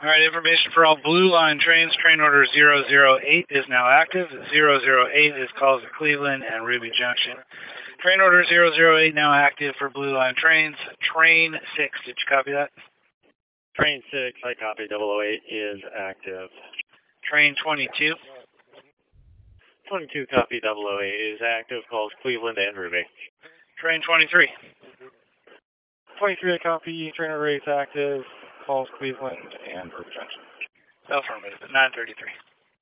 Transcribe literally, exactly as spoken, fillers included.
All right, information for all Blue Line trains. Train order zero zero eight is now active. zero zero eight is calls to Cleveland and Ruby Junction. Train order zero zero eight now active for Blue Line trains. Train six, did you copy that? Train six, I copy double oh eight, is active. Train twenty-two. twenty-two, copy double oh eight, is active, calls Cleveland and Ruby. Train twenty-three. twenty-three, I copy, train order eight is active, calls Cleveland and Ruby Junction. Affirmative, nine thirty-three.